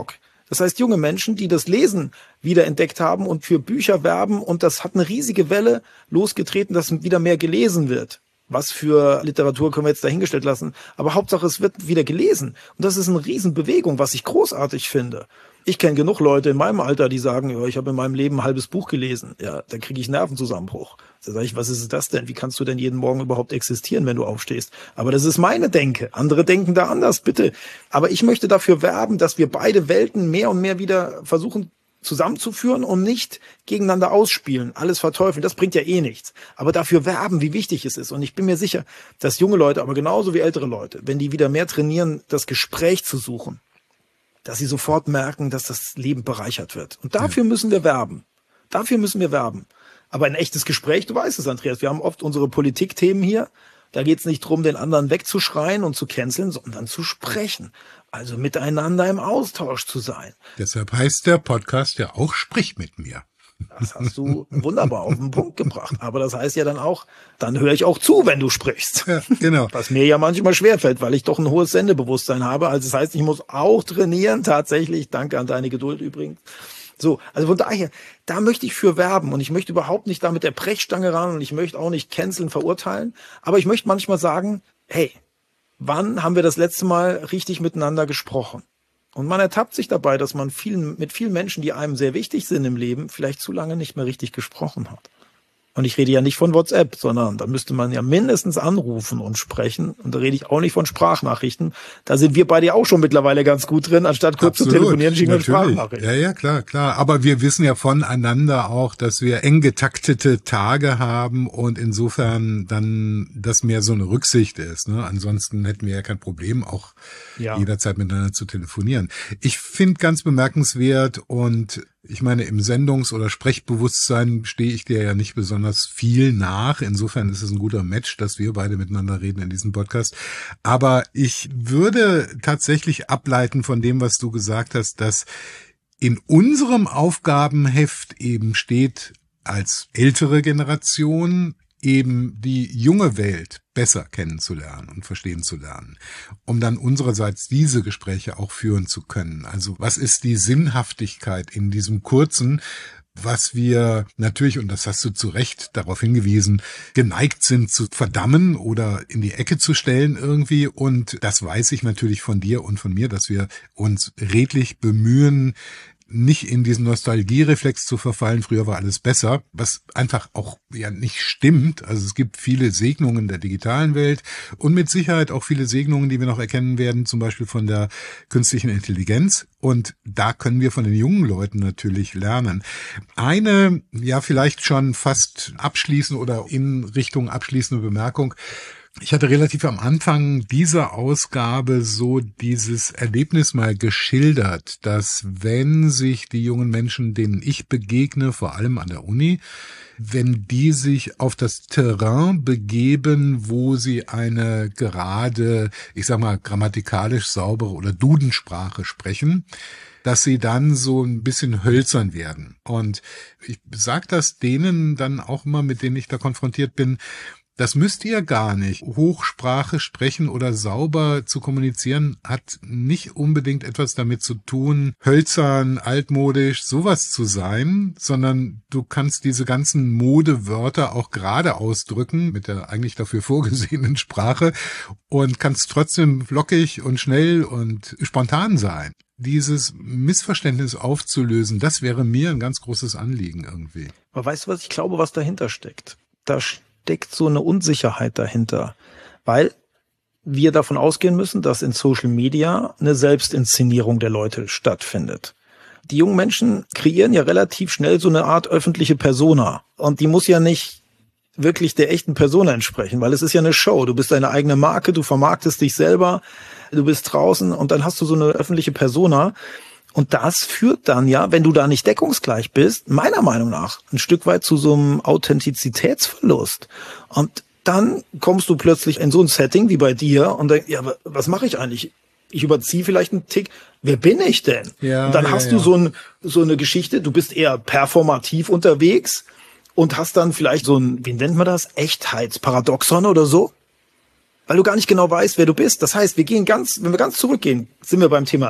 Das heißt, junge Menschen, die das Lesen wiederentdeckt haben und für Bücher werben, und das hat eine riesige Welle losgetreten, dass wieder mehr gelesen wird. Was für Literatur können wir jetzt dahingestellt lassen. Aber Hauptsache, es wird wieder gelesen. Und das ist eine Riesenbewegung, was ich großartig finde. Ich kenne genug Leute in meinem Alter, die sagen, ja, ich habe in meinem Leben ein halbes Buch gelesen. Ja, dann kriege ich Nervenzusammenbruch. Da sage ich, was ist das denn? Wie kannst du denn jeden Morgen überhaupt existieren, wenn du aufstehst? Aber das ist meine Denke. Andere denken da anders, bitte. Aber ich möchte dafür werben, dass wir beide Welten mehr und mehr wieder versuchen zusammenzuführen und nicht gegeneinander ausspielen, alles verteufeln, das bringt ja eh nichts. Aber dafür werben, wie wichtig es ist. Und ich bin mir sicher, dass junge Leute, aber genauso wie ältere Leute, wenn die wieder mehr trainieren, das Gespräch zu suchen, dass sie sofort merken, dass das Leben bereichert wird. Und dafür müssen wir werben. Dafür müssen wir werben. Aber ein echtes Gespräch, du weißt es, Andreas, wir haben oft unsere Politikthemen hier. Da geht es nicht drum, den anderen wegzuschreien und zu canceln, sondern zu sprechen. Also miteinander im Austausch zu sein. Deshalb heißt der Podcast ja auch Sprich mit mir. Das hast du wunderbar auf den Punkt gebracht. Aber das heißt ja dann auch, dann höre ich auch zu, wenn du sprichst. Ja, genau. Was mir ja manchmal schwerfällt, weil ich doch ein hohes Sendebewusstsein habe. Also das heißt, ich muss auch trainieren, tatsächlich. Danke an deine Geduld übrigens. So, also von daher, da möchte ich für werben und ich möchte überhaupt nicht da mit der Brechstange ran und ich möchte auch nicht canceln, verurteilen. Aber ich möchte manchmal sagen, hey, wann haben wir das letzte Mal richtig miteinander gesprochen? Und man ertappt sich dabei, dass man mit vielen Menschen, die einem sehr wichtig sind im Leben, vielleicht zu lange nicht mehr richtig gesprochen hat. Und ich rede ja nicht von WhatsApp, sondern da müsste man ja mindestens anrufen und sprechen. Und da rede ich auch nicht von Sprachnachrichten. Da sind wir beide auch schon mittlerweile ganz gut drin, anstatt kurz zu telefonieren, schicken wir Sprachnachrichten. Ja, ja, klar. Aber wir wissen ja voneinander auch, dass wir eng getaktete Tage haben und insofern dann das mehr so eine Rücksicht ist. Ne? Ansonsten hätten wir ja kein Problem, auch jederzeit miteinander zu telefonieren. Ich finde ganz bemerkenswert und ich meine, im Sendungs- oder Sprechbewusstsein stehe ich dir ja nicht besonders viel nach. Insofern ist es ein guter Match, dass wir beide miteinander reden in diesem Podcast. Aber ich würde tatsächlich ableiten von dem, was du gesagt hast, dass in unserem Aufgabenheft eben steht, als ältere Generation eben die junge Welt besser kennenzulernen und verstehen zu lernen, um dann unsererseits diese Gespräche auch führen zu können. Also was ist die Sinnhaftigkeit in diesem kurzen, was wir natürlich, und das hast du zu Recht darauf hingewiesen, geneigt sind zu verdammen oder in die Ecke zu stellen irgendwie. Und das weiß ich natürlich von dir und von mir, dass wir uns redlich bemühen, nicht in diesen Nostalgiereflex zu verfallen, früher war alles besser, was einfach auch ja nicht stimmt. Also es gibt viele Segnungen der digitalen Welt und mit Sicherheit auch viele Segnungen, die wir noch erkennen werden, zum Beispiel von der künstlichen Intelligenz. Und da können wir von den jungen Leuten natürlich lernen. Eine, ja vielleicht schon fast abschließende oder in Richtung abschließende Bemerkung. Ich hatte relativ am Anfang dieser Ausgabe so dieses Erlebnis mal geschildert, dass wenn sich die jungen Menschen, denen ich begegne, vor allem an der Uni, wenn die sich auf das Terrain begeben, wo sie eine gerade, ich sag mal, grammatikalisch saubere oder Dudensprache sprechen, dass sie dann so ein bisschen hölzern werden. Und ich sage das denen dann auch immer, mit denen ich da konfrontiert bin, das müsst ihr gar nicht. Hochsprache sprechen oder sauber zu kommunizieren hat nicht unbedingt etwas damit zu tun, hölzern, altmodisch, sowas zu sein, sondern du kannst diese ganzen Modewörter auch gerade ausdrücken mit der eigentlich dafür vorgesehenen Sprache und kannst trotzdem flockig und schnell und spontan sein. Dieses Missverständnis aufzulösen, das wäre mir ein ganz großes Anliegen irgendwie. Aber weißt du was, ich glaube, was dahinter steckt? Da steckt so eine Unsicherheit dahinter, weil wir davon ausgehen müssen, dass in Social Media eine Selbstinszenierung der Leute stattfindet. Die jungen Menschen kreieren ja relativ schnell so eine Art öffentliche Persona und die muss ja nicht wirklich der echten Persona entsprechen, weil es ist ja eine Show. Du bist deine eigene Marke, du vermarktest dich selber, du bist draußen und dann hast du so eine öffentliche Persona. Und das führt dann ja, wenn du da nicht deckungsgleich bist, meiner Meinung nach ein Stück weit zu so einem Authentizitätsverlust. Und dann kommst du plötzlich in so ein Setting wie bei dir und denkst, ja, was mache ich eigentlich? Ich überziehe vielleicht einen Tick. Wer bin ich denn? Ja, und dann hast du so eine Geschichte, du bist eher performativ unterwegs und hast dann vielleicht so ein, wie nennt man das? Echtheitsparadoxon oder so? Weil du gar nicht genau weißt, wer du bist. Das heißt, wenn wir ganz zurückgehen, sind wir beim Thema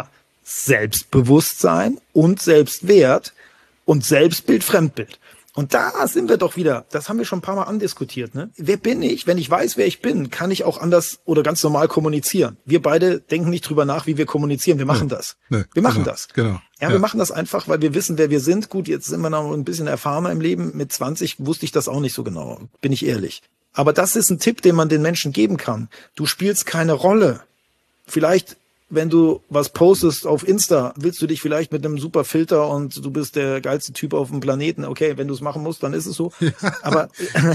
Selbstbewusstsein und Selbstwert und Selbstbild, Fremdbild. Und da sind wir doch wieder, das haben wir schon ein paar Mal andiskutiert, ne? Wer bin ich? Wenn ich weiß, wer ich bin, kann ich auch anders oder ganz normal kommunizieren. Wir beide denken nicht drüber nach, wie wir kommunizieren. Wir machen das. Wir machen das. Genau. Ja, wir machen das einfach, weil wir wissen, wer wir sind. Gut, jetzt sind wir noch ein bisschen erfahrener im Leben. Mit 20 wusste ich das auch nicht so genau, bin ich ehrlich. Aber das ist ein Tipp, den man den Menschen geben kann. Du spielst keine Rolle. Vielleicht, wenn du was postest auf Insta, willst du dich vielleicht mit einem super Filter und du bist der geilste Typ auf dem Planeten. Okay, wenn du es machen musst, dann ist es so. Aber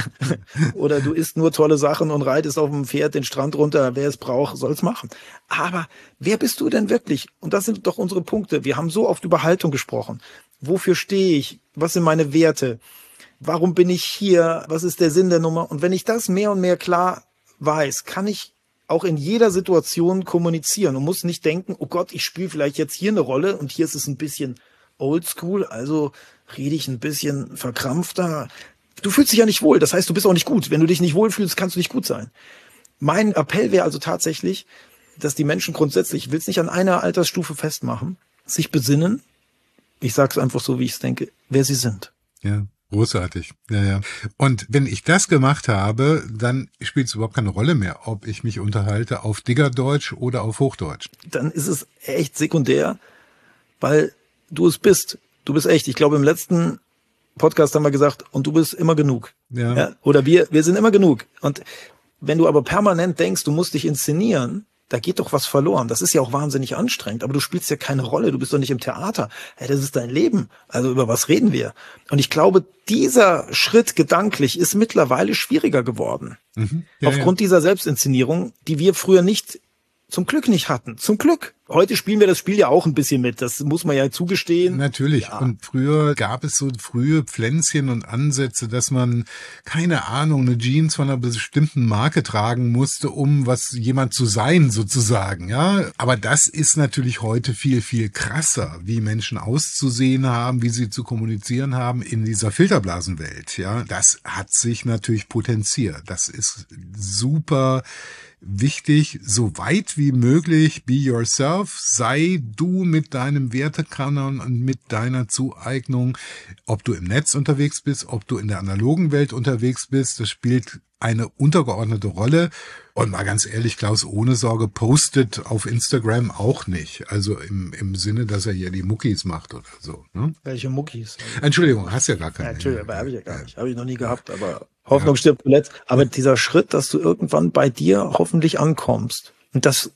oder du isst nur tolle Sachen und reitest auf dem Pferd den Strand runter. Wer es braucht, soll es machen. Aber wer bist du denn wirklich? Und das sind doch unsere Punkte. Wir haben so oft über Haltung gesprochen. Wofür stehe ich? Was sind meine Werte? Warum bin ich hier? Was ist der Sinn der Nummer? Und wenn ich das mehr und mehr klar weiß, kann ich auch in jeder Situation kommunizieren und muss nicht denken, oh Gott, ich spiele vielleicht jetzt hier eine Rolle und hier ist es ein bisschen oldschool, also rede ich ein bisschen verkrampfter. Du fühlst dich ja nicht wohl, das heißt, du bist auch nicht gut. Wenn du dich nicht wohlfühlst, kannst du nicht gut sein. Mein Appell wäre also tatsächlich, dass die Menschen grundsätzlich, ich will es nicht an einer Altersstufe festmachen, sich besinnen, ich sage es einfach so, wie ich es denke, wer sie sind. Ja. Großartig, ja. Und wenn ich das gemacht habe, dann spielt es überhaupt keine Rolle mehr, ob ich mich unterhalte auf Diggerdeutsch oder auf Hochdeutsch. Dann ist es echt sekundär, weil du es bist. Du bist echt. Ich glaube, im letzten Podcast haben wir gesagt, und du bist immer genug. Ja. Oder wir sind immer genug. Und wenn du aber permanent denkst, du musst dich inszenieren, da geht doch was verloren. Das ist ja auch wahnsinnig anstrengend, aber du spielst ja keine Rolle, du bist doch nicht im Theater. Hey, das ist dein Leben. Also über was reden wir? Und ich glaube, dieser Schritt gedanklich ist mittlerweile schwieriger geworden. Aufgrund dieser Selbstinszenierung, die wir früher zum Glück nicht hatten. Zum Glück. Heute spielen wir das Spiel ja auch ein bisschen mit. Das muss man ja zugestehen. Natürlich. Ja. Und früher gab es so frühe Pflänzchen und Ansätze, dass man, keine Ahnung, eine Jeans von einer bestimmten Marke tragen musste, um was jemand zu sein, sozusagen, ja. Aber das ist natürlich heute viel, viel krasser, wie Menschen auszusehen haben, wie sie zu kommunizieren haben in dieser Filterblasenwelt, ja. Das hat sich natürlich potenziert. Das ist super wichtig, so weit wie möglich, be yourself, sei du mit deinem Wertekanon und mit deiner Zueignung, ob du im Netz unterwegs bist, ob du in der analogen Welt unterwegs bist, das spielt eine untergeordnete Rolle. Und mal ganz ehrlich, Klaus Ohnesorge postet auf Instagram auch nicht. Also im Sinne, dass er hier die Muckis macht oder so. Ne? Welche Muckis? Entschuldigung, hast ja gar keine. Ja, Entschuldigung, aber habe ich ja gar nicht. Habe ich noch nie gehabt, aber Hoffnung stirbt zuletzt. Aber dieser Schritt, dass du irgendwann bei dir hoffentlich ankommst. Und das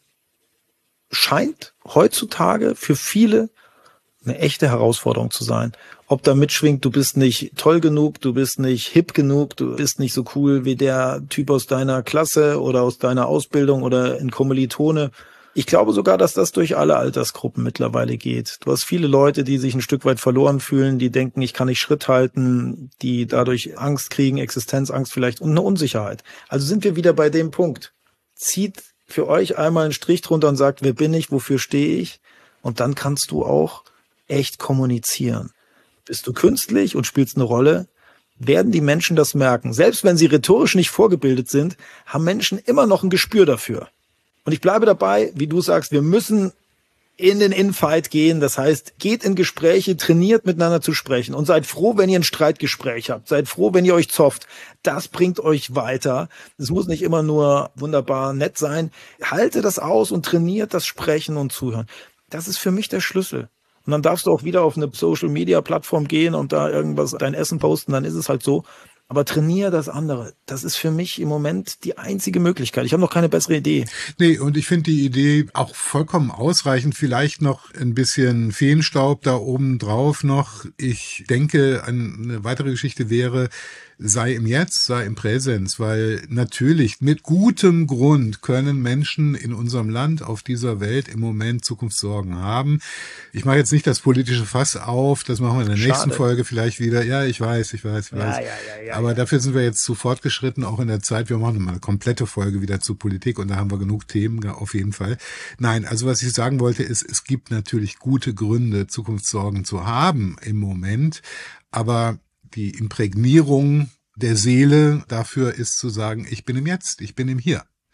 scheint heutzutage für viele eine echte Herausforderung zu sein. Ob da mitschwingt, du bist nicht toll genug, du bist nicht hip genug, du bist nicht so cool wie der Typ aus deiner Klasse oder aus deiner Ausbildung oder in Kommilitone. Ich glaube sogar, dass das durch alle Altersgruppen mittlerweile geht. Du hast viele Leute, die sich ein Stück weit verloren fühlen, die denken, ich kann nicht Schritt halten, die dadurch Angst kriegen, Existenzangst vielleicht und eine Unsicherheit. Also sind wir wieder bei dem Punkt. Zieht für euch einmal einen Strich drunter und sagt, wer bin ich, wofür stehe ich? Und dann kannst du auch echt kommunizieren. Bist du künstlich und spielst eine Rolle, werden die Menschen das merken. Selbst wenn sie rhetorisch nicht vorgebildet sind, haben Menschen immer noch ein Gespür dafür. Und ich bleibe dabei, wie du sagst, wir müssen in den Infight gehen. Das heißt, geht in Gespräche, trainiert miteinander zu sprechen und seid froh, wenn ihr ein Streitgespräch habt. Seid froh, wenn ihr euch zofft. Das bringt euch weiter. Es muss nicht immer nur wunderbar nett sein. Haltet das aus und trainiert das Sprechen und Zuhören. Das ist für mich der Schlüssel. Und dann darfst du auch wieder auf eine Social-Media-Plattform gehen und da irgendwas, dein Essen posten, dann ist es halt so. Aber trainier das andere. Das ist für mich im Moment die einzige Möglichkeit. Ich habe noch keine bessere Idee. Nee, und ich finde die Idee auch vollkommen ausreichend. Vielleicht noch ein bisschen Feenstaub da oben drauf noch. Ich denke, eine weitere Geschichte wäre, sei im Jetzt, sei im Präsens, weil natürlich mit gutem Grund können Menschen in unserem Land, auf dieser Welt im Moment Zukunftssorgen haben. Ich mache jetzt nicht das politische Fass auf, das machen wir in der nächsten Folge vielleicht wieder. Ja, ich weiß. Ja, aber dafür sind wir jetzt zu fortgeschritten, auch in der Zeit. Wir machen mal eine komplette Folge wieder zu Politik und da haben wir genug Themen, auf jeden Fall. Nein, also was ich sagen wollte ist, es gibt natürlich gute Gründe, Zukunftssorgen zu haben im Moment, aber die Imprägnierung der Seele dafür ist zu sagen, ich bin im Jetzt, ich bin im Hier.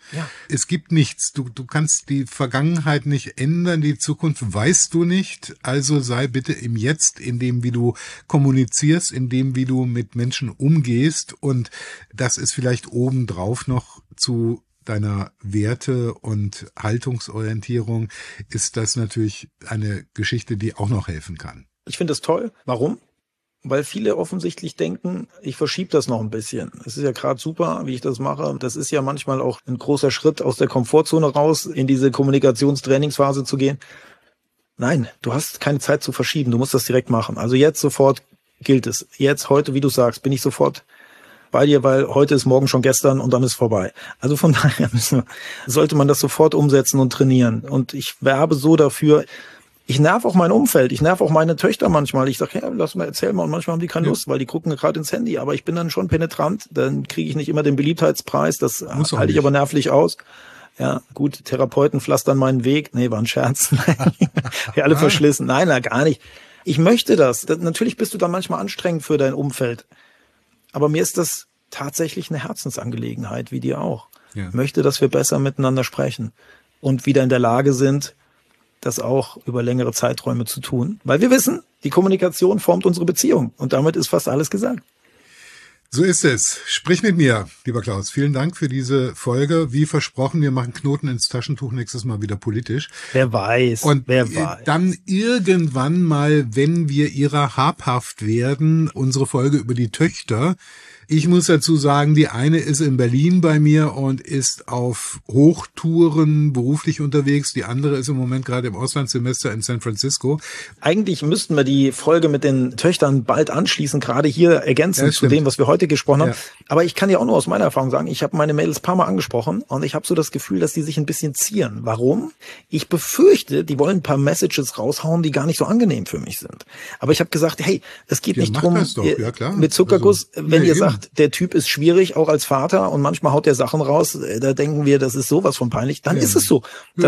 Ja. Es gibt nichts. Du kannst die Vergangenheit nicht ändern, die Zukunft weißt du nicht. Also sei bitte im Jetzt, in dem, wie du kommunizierst, in dem, wie du mit Menschen umgehst. Und das ist vielleicht obendrauf noch zu deiner Werte- und Haltungsorientierung, ist das natürlich eine Geschichte, die auch noch helfen kann. Ich finde das toll. Warum? Weil viele offensichtlich denken, ich verschiebe das noch ein bisschen. Es ist ja gerade super, wie ich das mache. Das ist ja manchmal auch ein großer Schritt aus der Komfortzone raus, in diese Kommunikationstrainingsphase zu gehen. Nein, du hast keine Zeit zu verschieben. Du musst das direkt machen. Also jetzt sofort gilt es. Jetzt, heute, wie du sagst, bin ich sofort bei dir, weil heute ist morgen schon gestern und dann ist vorbei. Also von daher sollte man das sofort umsetzen und trainieren. Und ich werbe so dafür. Ich nerv auch mein Umfeld, ich nerv auch meine Töchter manchmal. Ich sage, ja, lass mal, erzähl mal. Und manchmal haben die keine Lust, weil die gucken gerade ins Handy. Aber ich bin dann schon penetrant. Dann kriege ich nicht immer den Beliebtheitspreis. Das halte ich aber nervlich aus. Ja, gut, Therapeuten pflastern meinen Weg. Nee, war ein Scherz. Wir alle verschlissen. Nein, gar nicht. Ich möchte das. Natürlich bist du dann manchmal anstrengend für dein Umfeld. Aber mir ist das tatsächlich eine Herzensangelegenheit, wie dir auch. Ja. Ich möchte, dass wir besser miteinander sprechen und wieder in der Lage sind, das auch über längere Zeiträume zu tun. Weil wir wissen, die Kommunikation formt unsere Beziehung. Und damit ist fast alles gesagt. So ist es. Sprich mit mir, lieber Klaus. Vielen Dank für diese Folge. Wie versprochen, wir machen Knoten ins Taschentuch nächstes Mal wieder politisch. Wer weiß. Und wer weiß. Dann irgendwann mal, wenn wir ihrer habhaft werden, unsere Folge über die Töchter. Ich muss dazu sagen, die eine ist in Berlin bei mir und ist auf Hochtouren beruflich unterwegs. Die andere ist im Moment gerade im Auslandssemester in San Francisco. Eigentlich müssten wir die Folge mit den Töchtern bald anschließen, gerade hier ergänzend zu dem, was wir heute gesprochen haben. Ja. Aber ich kann ja auch nur aus meiner Erfahrung sagen, ich habe meine Mädels ein paar Mal angesprochen und ich habe so das Gefühl, dass die sich ein bisschen zieren. Warum? Ich befürchte, die wollen ein paar Messages raushauen, die gar nicht so angenehm für mich sind. Aber ich habe gesagt, hey, es geht nicht drum, mit Zuckerguss, also, wenn ihr sagt, der Typ ist schwierig, auch als Vater, und manchmal haut der Sachen raus, da denken wir, das ist sowas von peinlich, dann ist es so.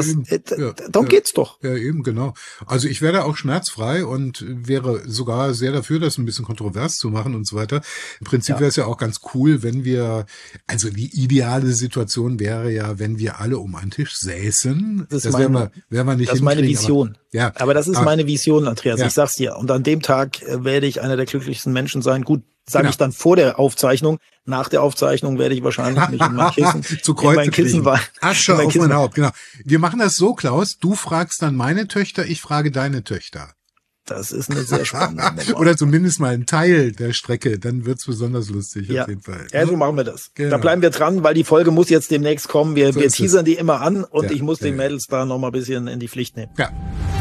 Darum geht's doch. Ja, eben, genau. Also ich wäre auch schmerzfrei und wäre sogar sehr dafür, das ein bisschen kontrovers zu machen und so weiter. Im Prinzip wäre es ja auch ganz cool, wenn wir, also die ideale Situation wäre ja, wenn wir alle um einen Tisch säßen. Das werden wir nicht. Das ist meine Vision. Aber das ist meine Vision, Andreas. Ja. Ich sag's dir. Und an dem Tag werde ich einer der glücklichsten Menschen sein. Gut, sage ich dann vor der Aufzeichnung. Nach der Aufzeichnung werde ich wahrscheinlich mich in mein Kissen, zu Kreuze kriegen. Asche auf mein Haupt, genau. Wir machen das so, Klaus. Du fragst dann meine Töchter, ich frage deine Töchter. Das ist eine sehr spannende Nummer. Oder zumindest mal ein Teil der Strecke, dann wird's besonders lustig auf jeden Fall. Ja, so machen wir das. Genau. Da bleiben wir dran, weil die Folge muss jetzt demnächst kommen. Wir teasern die immer an und ich muss den Mädels da noch mal ein bisschen in die Pflicht nehmen. Ja.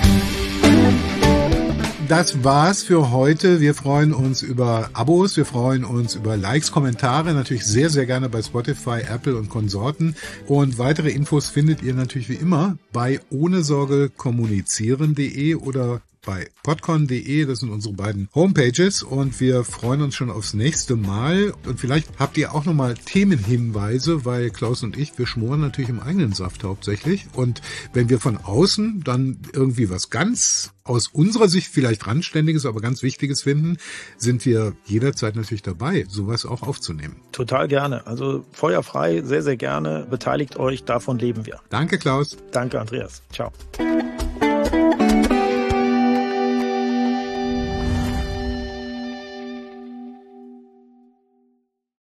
Das war's für heute. Wir freuen uns über Abos, wir freuen uns über Likes, Kommentare, natürlich sehr, sehr gerne bei Spotify, Apple und Konsorten. Und weitere Infos findet ihr natürlich wie immer bei ohnesorgekommunizieren.de oder bei podcon.de, das sind unsere beiden Homepages und wir freuen uns schon aufs nächste Mal und vielleicht habt ihr auch nochmal Themenhinweise, weil Klaus und ich, wir schmoren natürlich im eigenen Saft hauptsächlich und wenn wir von außen dann irgendwie was ganz aus unserer Sicht vielleicht Randständiges, aber ganz Wichtiges finden, sind wir jederzeit natürlich dabei, sowas auch aufzunehmen. Total gerne, also feuerfrei, sehr, sehr gerne, beteiligt euch, davon leben wir. Danke, Klaus. Danke, Andreas. Ciao.